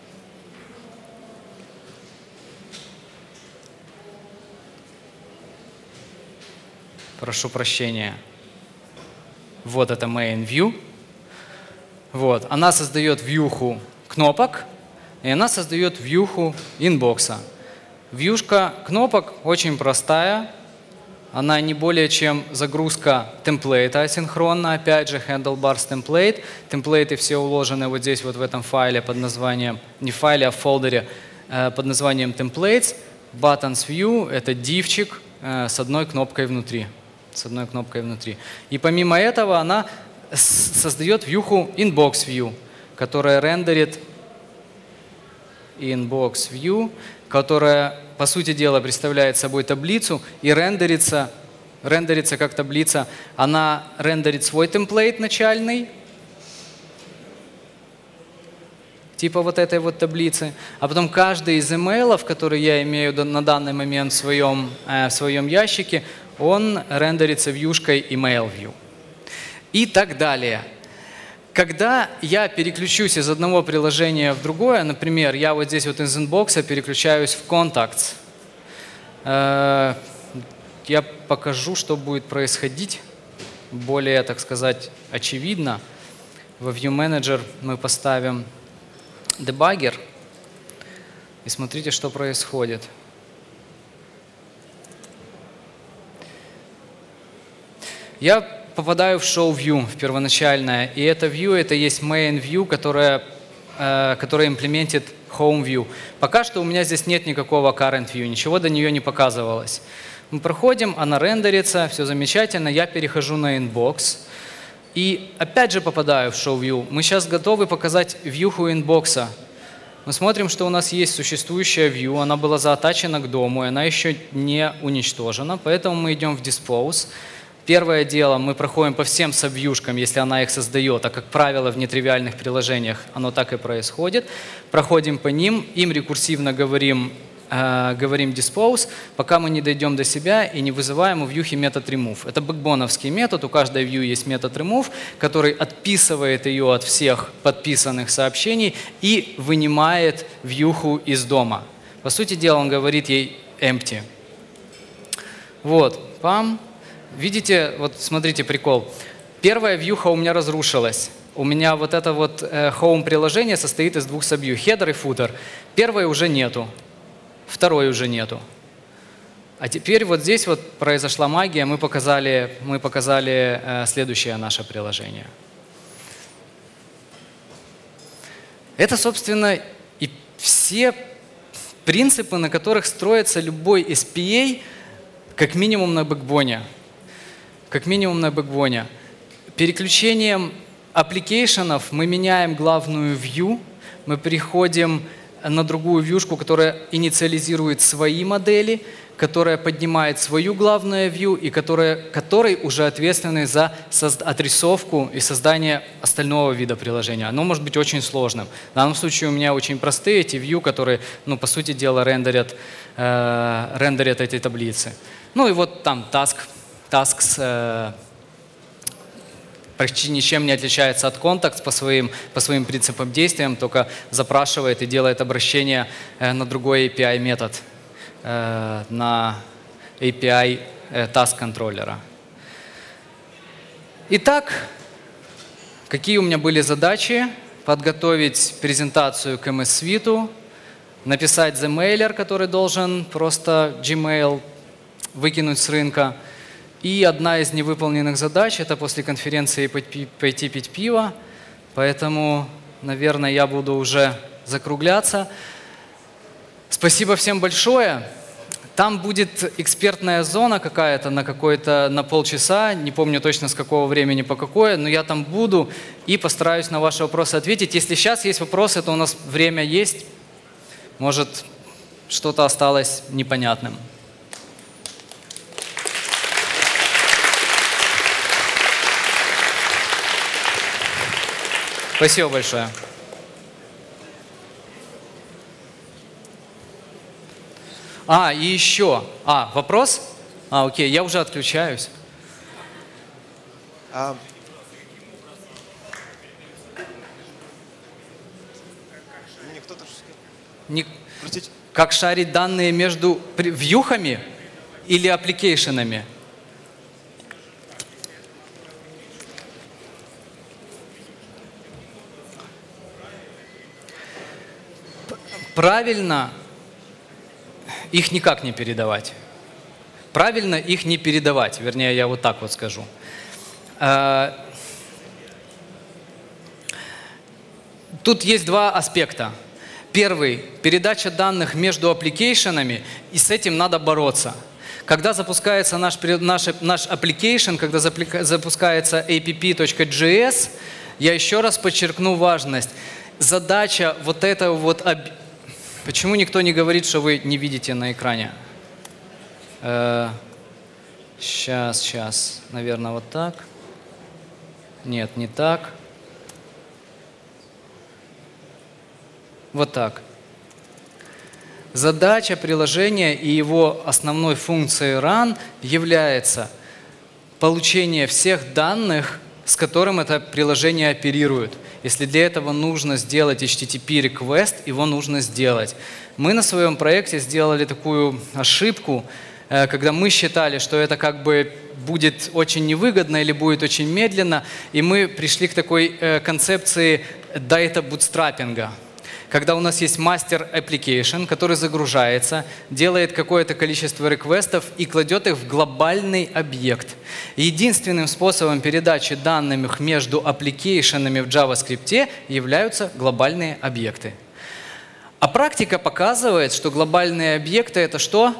Прошу прощения. Вот это main view. Вот. Она создает вьюху кнопок, и она создает вьюху инбокса. Вьюшка кнопок очень простая. Она не более чем загрузка темплейта асинхронно. Опять же, handlebars template. Темплейты все уложены вот здесь, вот в этом файле под названием, не файле, а в фолдере под названием templates. Buttons view — это дивчик с одной кнопкой внутри. С одной кнопкой внутри. И помимо этого она создает вьюху inbox view, которая рендерит inbox view, которая, по сути дела, представляет собой таблицу и рендерится, рендерится как таблица. Она рендерит свой темплейт начальный, типа вот этой вот таблицы, а потом каждый из имейлов, которые я имею на данный момент в своем, э, в своем ящике, он рендерится вьюшкой email view. И так далее. Когда я переключусь из одного приложения в другое, например, я вот здесь вот из инбокса переключаюсь в Contacts, э, я покажу, что будет происходить более, так сказать, очевидно. Во View Manager мы поставим дебаггер и смотрите, что происходит. Я попадаю в show view, в первоначальное, и это view, это есть main view, которая, э, которая имплементит home view. Пока что у меня здесь нет никакого current view, ничего до нее не показывалось. Мы проходим, она рендерится, все замечательно, я перехожу на inbox и опять же попадаю в show view. Мы сейчас готовы показать вьюху инбокса. Мы смотрим, что у нас есть существующая view, она была заатачена к дому, и она еще не уничтожена, поэтому мы идем в dispose. Первое дело, мы проходим по всем сабвьюшкам, если она их создает, а как правило в нетривиальных приложениях оно так и происходит. Проходим по ним, им рекурсивно говорим, э, говорим dispose, пока мы не дойдем до себя и не вызываем у вьюхи метод remove. Это бэкбоновский метод, у каждой view есть метод remove, который отписывает ее от всех подписанных сообщений и вынимает вьюху из дома. По сути дела, он говорит ей empty. Вот, пам. Видите, вот смотрите прикол. Первая вьюха у меня разрушилась. У меня вот это вот э, home приложение состоит из двух сабвью, header и footer. Первой уже нету, второй уже нету. А теперь вот здесь вот произошла магия, мы показали, мы показали э, следующее наше приложение. Это, собственно, и все принципы, на которых строится любой эс пи эй, как минимум на бэкбоне. Как минимум на бэкбоне. Переключением аппликейшенов мы меняем главную view, мы переходим на другую вьюшку, которая инициализирует свои модели, которая поднимает свою главную view и которая, которой уже ответственны за отрисовку и создание остального вида приложения. Оно может быть очень сложным. В данном случае у меня очень простые эти view, которые, ну, по сути дела, рендерят, э, рендерят эти таблицы. Ну и вот там task. Tasks э, почти ничем не отличается от Contacts по своим, по своим принципам действиям, только запрашивает и делает обращение э, на другой эй пи ай метод, э, на эй пи ай э, Task контроллера. Итак, какие у меня были задачи? Подготовить презентацию к эм эс Suite, написать the mailer, который должен просто Gmail выкинуть с рынка. И одна из невыполненных задач – это после конференции пойти пить пиво. Поэтому, наверное, я буду уже закругляться. Спасибо всем большое. Там будет экспертная зона какая-то на какой-то на полчаса. Не помню точно с какого времени по какое, но я там буду и постараюсь на ваши вопросы ответить. Если сейчас есть вопросы, то у нас время есть. Может, что-то осталось непонятным. Спасибо большое. А, и еще. А, вопрос? А, окей, я уже отключаюсь. А... Мне кто-то... Не... Как шарить данные между вьюхами или аппликейшенами? Правильно их никак не передавать. Правильно их не передавать. Вернее, я вот так вот скажу. Тут есть два аспекта. Первый – передача данных между аппликейшенами, и с этим надо бороться. Когда запускается наш, наш, наш application, когда запускается app.js, я еще раз подчеркну важность. Задача вот этого вот... Почему никто не говорит, что вы не видите на экране? Э, сейчас, сейчас. Наверное, вот так. Нет, не так. Вот так. Задача приложения и его основной функцией run является получение всех данных, с которым это приложение оперирует. Если для этого нужно сделать эйч ти ти пи request, его нужно сделать. Мы на своем проекте сделали такую ошибку, когда мы считали, что это как бы будет очень невыгодно или будет очень медленно, и мы пришли к такой концепции data bootstrapping. Когда у нас есть мастер application, который загружается, делает какое-то количество реквестов и кладет их в глобальный объект. Единственным способом передачи данных между аппликейшенами в JavaScript являются глобальные объекты. А практика показывает, что глобальные объекты – это что?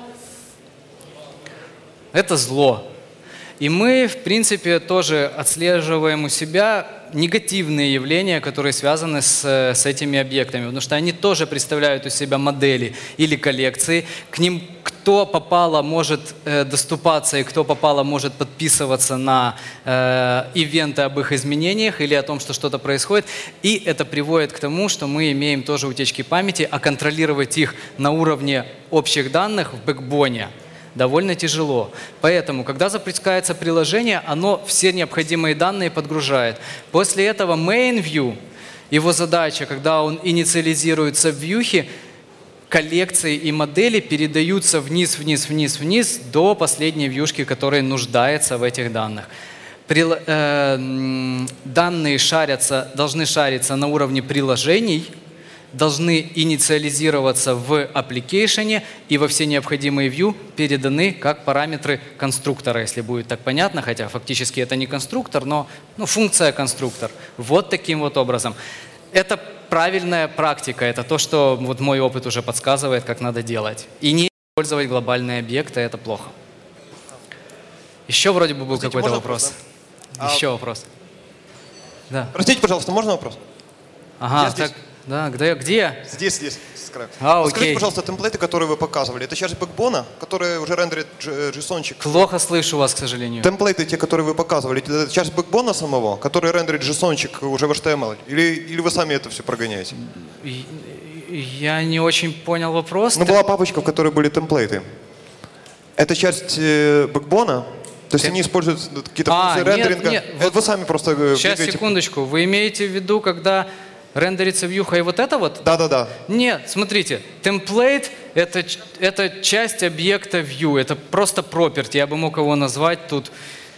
Это зло. И мы, в принципе, тоже отслеживаем у себя негативные явления, которые связаны с, с этими объектами, потому что они тоже представляют у себя модели или коллекции. К ним кто попало может э, доступаться и кто попало может подписываться на э, ивенты об их изменениях или о том, что что-то происходит. И это приводит к тому, что мы имеем тоже утечки памяти, а контролировать их на уровне общих данных в бэкбоне довольно тяжело. Поэтому, когда запускается приложение, оно все необходимые данные подгружает. После этого main view, его задача, когда он инициализируется в вьюхе, коллекции и модели передаются вниз, вниз, вниз, вниз до последней вьюшки, которая нуждается в этих данных. Прил... Э, данные шарятся, должны шариться на уровне приложений, должны инициализироваться в аппликейшене и во все необходимые view переданы как параметры конструктора, если будет так понятно, хотя фактически это не конструктор, но ну, функция конструктор. Вот таким вот образом. Это правильная практика, это то, что вот мой опыт уже подсказывает, как надо делать. И не использовать глобальные объекты, это плохо. Еще вроде бы был какой-то вопрос. вопрос да? Еще а... вопрос. Да. Простите, пожалуйста, можно вопрос? Ага, я так, да, где? где? Здесь, здесь. А, Скажите, пожалуйста, темплейты, которые вы показывали, это часть бэкбона, которые уже рендерит JSON-чик? Плохо слышу вас, к сожалению. Темплейты, те, которые вы показывали, это часть бэкбона самого, который рендерит JSON-чик уже в эйч ти эм эл? Или, или вы сами это все прогоняете? Я не очень понял вопрос. Ну, была папочка, в которой были темплейты. Это часть э, бэкбона? То есть Тем... они используют какие-то а, функции рендеринга? Нет, нет. Вот вы сами просто Сейчас, бегаете. секундочку. Вы имеете в виду, когда рендерится вьюха и вот это вот? Да-да-да. Нет, смотрите, темплейт это, это часть объекта view, это просто property, я бы мог его назвать тут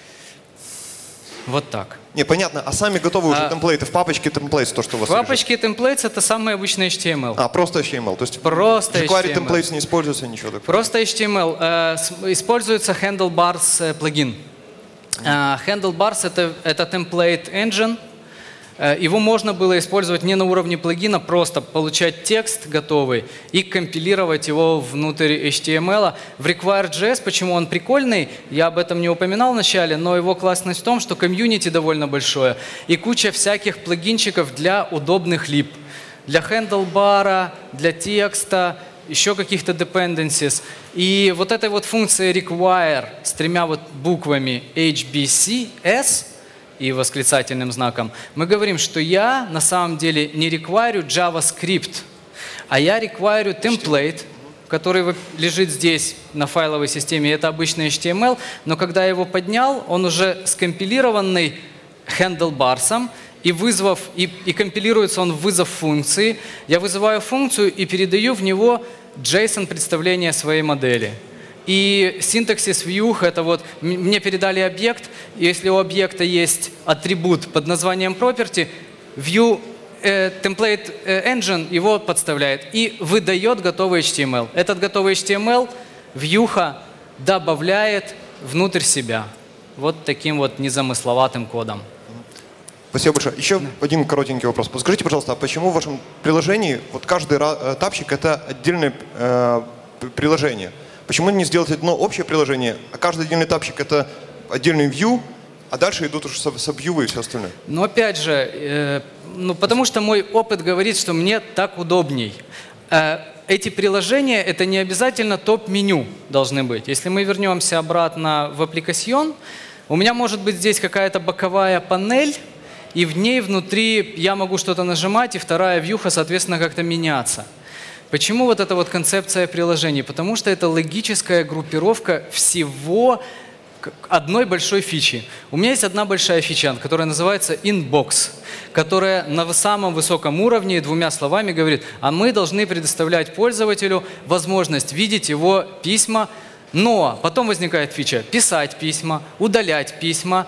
вот так. Не, понятно, а сами готовы а, уже темплейты в папочке templates, то, что у вас в папочке templates это самый обычный эйч ти эм эл. А, просто эйч ти эм эл, то есть просто jQuery templates не используется, ничего такого? Просто эйч ти эм эл. Э, используется handlebars э, плагин. Э, handlebars это, это template engine. Его можно было использовать не на уровне плагина, просто получать текст готовый и компилировать его внутрь эйч ти эм эл. В Require.js, почему он прикольный, я об этом не упоминал в начале, но его классность в том, что комьюнити довольно большое и куча всяких плагинчиков для удобных лип. Для хендлбара, для текста, еще каких-то dependencies. И вот этой вот функцией require с тремя вот буквами эйч би си эс и восклицательным знаком, мы говорим, что я на самом деле не require JavaScript, а я require template, который лежит здесь на файловой системе, это обычный эйч ти эм эл, но когда я его поднял, он уже скомпилированный handlebars'ом, и, вызвав, и, и компилируется он в вызов функции. Я вызываю функцию и передаю в него JSON представление своей модели. И синтаксис view — это вот мне передали объект, и если у объекта есть атрибут под названием property, view э, template э, engine его подставляет и выдает готовый эйч ти эм эл. Этот готовый эйч ти эм эл вьюха добавляет внутрь себя вот таким вот незамысловатым кодом. Спасибо большое. Еще да. один коротенький вопрос. Подскажите, пожалуйста, а почему в вашем приложении вот каждый тапчик — это отдельное э, приложение? Почему не сделать одно общее приложение, а каждый отдельный тапчик — это отдельный view, а дальше идут уже сабвьювы и все остальное? Ну, опять же, э, ну, потому что мой опыт говорит, что мне так удобней. Э, эти приложения — это не обязательно топ-меню должны быть. Если мы вернемся обратно в аппликацион, у меня может быть здесь какая-то боковая панель, и в ней внутри я могу что-то нажимать, и вторая вьюха, соответственно, как-то меняться. Почему вот эта вот концепция приложений? Потому что это логическая группировка всего одной большой фичи. У меня есть одна большая фича, которая называется inbox, которая на самом высоком уровне двумя словами говорит, а мы должны предоставлять пользователю возможность видеть его письма, но потом возникает фича писать письма, удалять письма,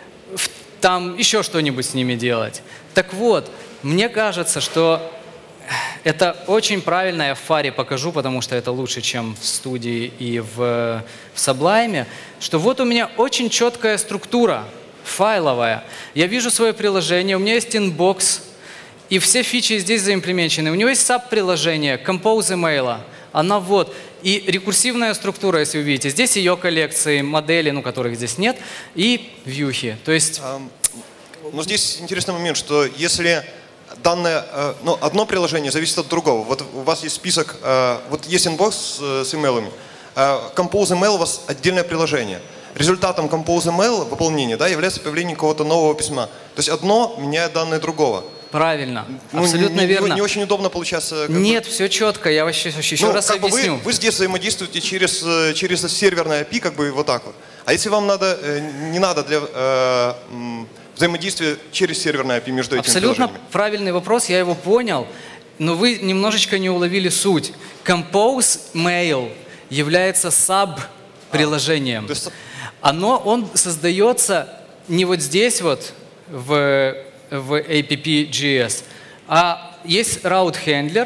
там еще что-нибудь с ними делать. Так вот, мне кажется, что это очень правильно, я в фаре покажу, потому что это лучше, чем в студии и в, в Sublime, что вот у меня очень четкая структура, файловая. Я вижу свое приложение, у меня есть inbox, и все фичи здесь заимплементированы. У него есть sub-приложение, compose email, она вот. И рекурсивная структура, если вы видите, здесь ее коллекции, модели, ну, которых здесь нет, и вьюхи. То есть... Но здесь интересный момент, что если данное, ну, одно приложение зависит от другого. Вот у вас есть список, вот есть инбокс с имейлами, Compose email у вас отдельное приложение. Результатом Compose email выполнения, да, является появление какого-то нового письма. То есть одно меняет данные другого. Правильно, ну, абсолютно не, верно. Не, не очень удобно получается. Нет, бы... все четко, я вообще еще ну, раз как объясню. Бы вы, вы здесь взаимодействуете через, через серверное эй пи, как бы вот так вот. А если вам надо, не надо для э, взаимодействия через серверное эй пи между этими Абсолютно приложениями? правильный вопрос, я его понял, но вы немножечко не уловили суть. Compose Mail является саб-приложением. А, есть... Оно, он создается не вот здесь вот, в, в эй пи пи точка джей эс, а есть route handler,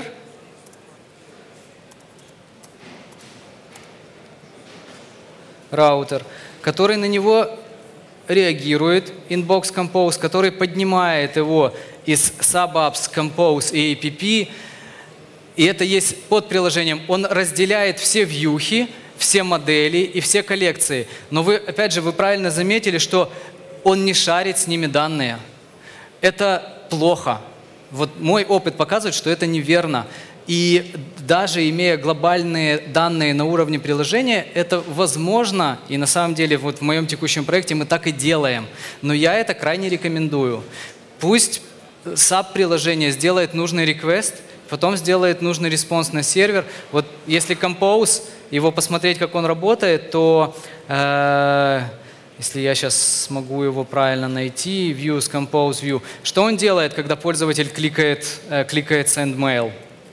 раутер, который на него реагирует, inbox compose, который поднимает его из sub-apps compose и эй пи пи, и это есть под приложением. Он разделяет все вьюхи, все модели и все коллекции. Но вы, опять же, вы правильно заметили, что он не шарит с ними данные. Это плохо. Вот мой опыт показывает, что это неверно. И даже имея глобальные данные на уровне приложения, это возможно, и на самом деле вот в моем текущем проекте мы так и делаем. Но я это крайне рекомендую. Пусть саб-приложение сделает нужный request, потом сделает нужный респонс на сервер. Вот если Compose, его посмотреть, как он работает, то э, если я сейчас смогу его правильно найти, views, Compose view, что он делает, когда пользователь кликает, э, кликает send mail?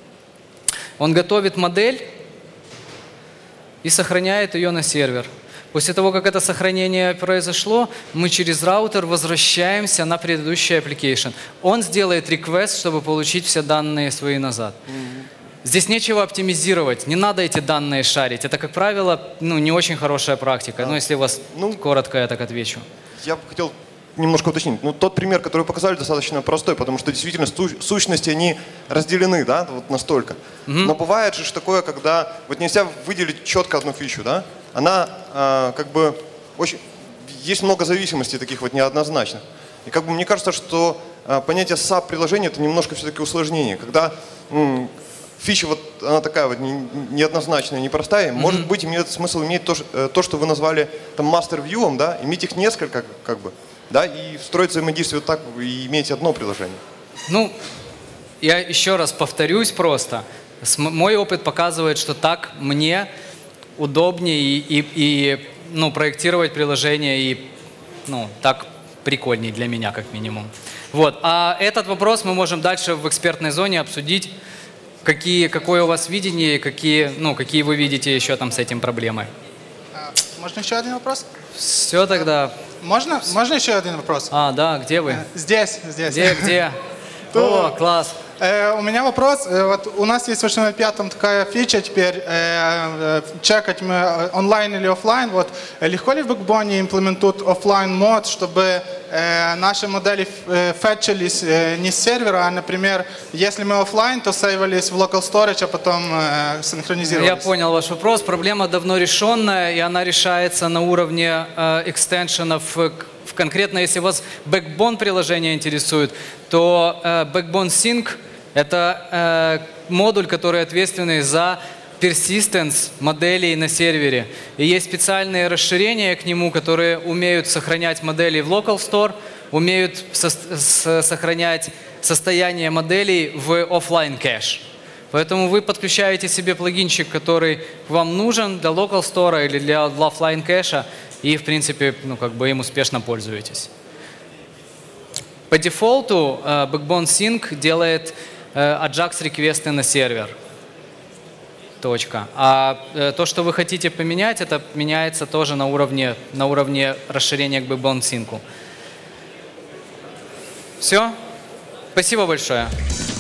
Он готовит модель и сохраняет ее на сервер. После того, как это сохранение произошло, мы через раутер возвращаемся на предыдущий application. Он сделает request, чтобы получить все данные свои назад. Mm-hmm. Здесь нечего оптимизировать, не надо эти данные шарить. Это, как правило, ну, не очень хорошая практика. А. Ну, если вас ну, коротко я так отвечу. Я бы хотел немножко уточнить. Ну, тот пример, который вы показали, достаточно простой, потому что действительно сущности, они разделены, да, вот настолько. Mm-hmm. Но бывает же такое, когда вот нельзя выделить четко одну фичу, да? Она э, как бы очень... Есть много зависимостей таких вот неоднозначных. И как бы мне кажется, что э, понятие саб-приложения это немножко все-таки усложнение. Когда м, фича вот она такая вот не, неоднозначная, непростая, mm-hmm. может быть, имеет смысл иметь то, то, что вы назвали там мастер-вьюом, да, иметь их несколько, как бы, да, и строить взаимодействие вот так и иметь одно приложение. Ну, я еще раз повторюсь просто. Мой опыт показывает, что так мне удобнее и, и, и ну, проектировать приложение, и ну, так прикольнее для меня, как минимум. Вот. А этот вопрос мы можем дальше в экспертной зоне обсудить, какие, какое у вас видение, какие, ну, какие вы видите еще там с этим проблемы. Можно еще один вопрос? Все тогда. Можно, можно еще один вопрос? А, да, где вы? Здесь, здесь. Где, где? О, класс. У меня вопрос. Вот у нас есть в эйч ти эм эль пять такая фича теперь, э, чекать мы онлайн или офлайн. Вот. Легко ли в Backbone имплементуют офлайн мод, чтобы э, наши модели фетчились э, не с сервера, а, например, если мы офлайн, то сейвались в local storage, а потом э, синхронизировались? Я понял ваш вопрос. Проблема давно решенная, и она решается на уровне э, экстеншенов. Конкретно, если вас Backbone приложение интересует, то э, Backbone Sync – это э, модуль, который ответственный за persistence моделей на сервере. И есть специальные расширения к нему, которые умеют сохранять модели в local store, умеют со с сохранять состояние моделей в офлайн кэш. Поэтому вы подключаете себе плагинчик, который вам нужен для local store или для офлайн кэша, и, в принципе, ну, как бы им успешно пользуетесь. По дефолту uh, Backbone Sync делает uh, Ajax-реквесты на сервер. Точка. А uh, то, что вы хотите поменять, это меняется тоже на уровне, на уровне расширения к Backbone Sync. Все? Спасибо большое.